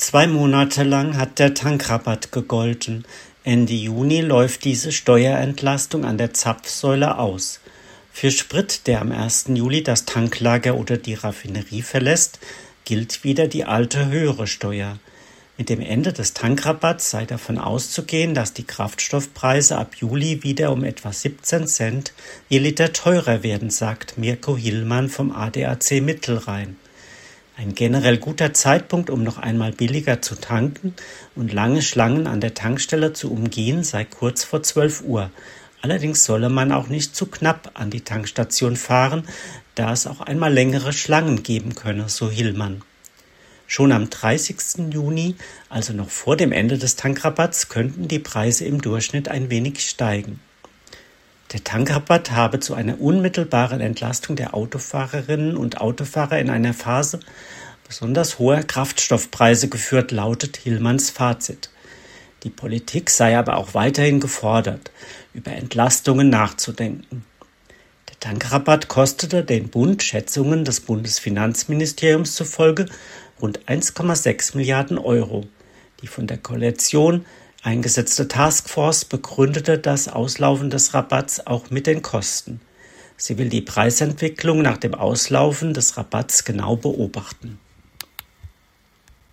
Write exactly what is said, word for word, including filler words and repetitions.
Zwei Monate lang hat der Tankrabatt gegolten. Ende Juni läuft diese Steuerentlastung an der Zapfsäule aus. Für Sprit, der am ersten Juli das Tanklager oder die Raffinerie verlässt, gilt wieder die alte höhere Steuer. Mit dem Ende des Tankrabatts sei davon auszugehen, dass die Kraftstoffpreise ab Juli wieder um etwa siebzehn Cent je Liter teurer werden, sagt Mirko Hillmann vom A D A C Mittelrhein. Ein generell guter Zeitpunkt, um noch einmal billiger zu tanken und lange Schlangen an der Tankstelle zu umgehen, sei kurz vor zwölf Uhr. Allerdings solle man auch nicht zu knapp an die Tankstation fahren, da es auch einmal längere Schlangen geben könne, so Hillmann. Schon am dreißigsten Juni, also noch vor dem Ende des Tankrabatts, könnten die Preise im Durchschnitt ein wenig steigen. Der Tankrabatt habe zu einer unmittelbaren Entlastung der Autofahrerinnen und Autofahrer in einer Phase besonders hoher Kraftstoffpreise geführt, lautet Hillmanns Fazit. Die Politik sei aber auch weiterhin gefordert, über Entlastungen nachzudenken. Der Tankrabatt kostete den Bund Schätzungen des Bundesfinanzministeriums zufolge rund eins Komma sechs Milliarden Euro. Die von der Koalition eingesetzte Taskforce begründete das Auslaufen des Rabatts auch mit den Kosten. Sie will die Preisentwicklung nach dem Auslaufen des Rabatts genau beobachten.